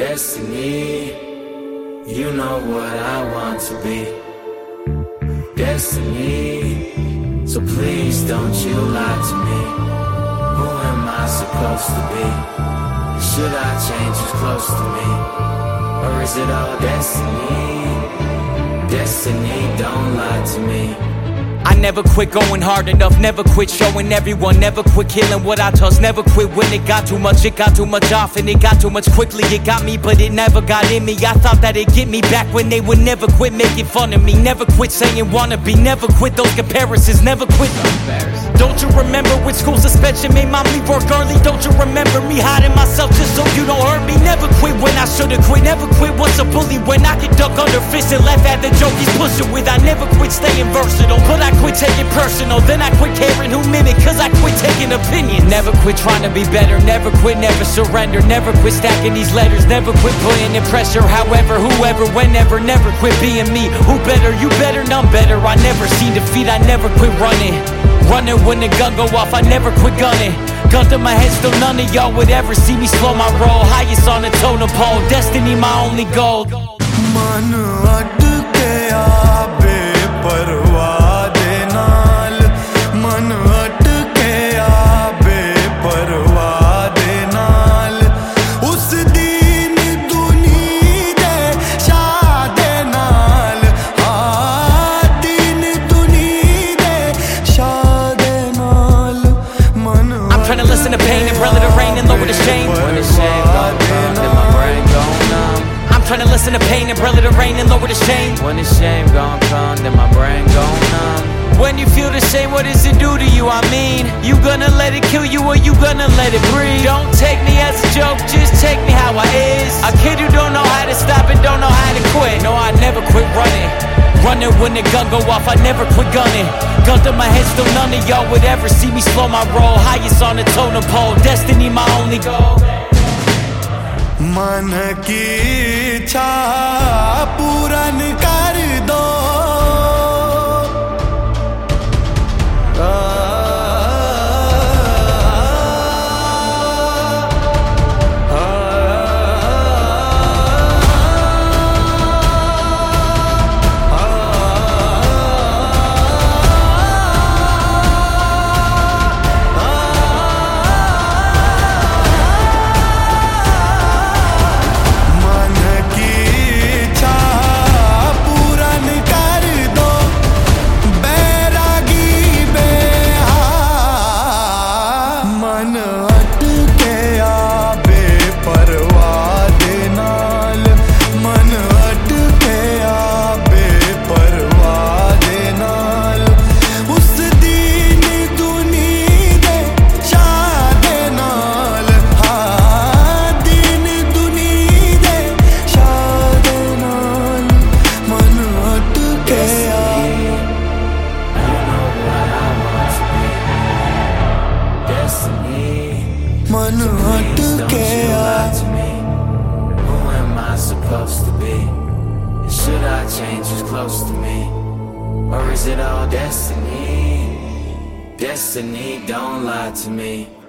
destiny. You know what I want to be. Destiny. So please don't you lie to me. Who am I supposed to be? Should I change who's close to me? Or is it all destiny? Destiny, don't lie to me. I never quit going hard enough, never quit showing everyone, never quit killing what I touch, never quit when it got too much often, it got too much quickly, it got me but it never got in me. I thought that it'd get me back when they would never quit making fun of me, never quit saying wanna be, never quit those comparisons, never quit. Don't you remember when school suspension made mom leave work early? Don't you remember me hiding myself just so you don't hurt me? Never quit when I should've quit, never quit once a bully, when I could duck under fists and laugh at the joke he's pushing with. I never quit staying versatile, but I quit taking personal, then I quit caring who mimic, cause I quit taking opinions. Never quit trying to be better, never quit, never surrender, never quit stacking these letters, never quit putting in pressure. However, whoever, whenever, never quit being me. Who better, you better, none better. I never seen defeat, I never quit running. Running when the gun go off, I never quit gunning. Gun to my head, still none of y'all would ever see me slow my roll. Highest on the totem pole, destiny my only goal. मन अटकया बेपरवाह दे नाल, मन अटकया बेपरवाह दे नाल, उस दीन दुनी दे शाह दे नाल, हाँ दीन दुनी दे शाह दे नाल, मन I'm trying to listen to pain and brother the rain and lower the shame. When the shame gon' come, then my brain gon' numb. I'm trying to listen to pain and brother the rain and lower the shame. When the shame gon' come, then my brain gon' numb. When you feel the shame, what does it do to you? I mean, you gonna let it kill you or you gonna let it breathe? Don't take me as a joke, just take me how I is. A kid who don't know how to stop and don't know how to quit. No, I never quit running. Running when the gun go off, I never quit gunning. Gun to my head, still none of y'all would ever see me slow my roll. Highest on the totem pole, destiny my only goal. मन की इच्छा पूरन कर दो, मन अटकया. Who am I supposed to be? Should I change who's close to me? Or is it all destiny? Destiny, don't lie to me.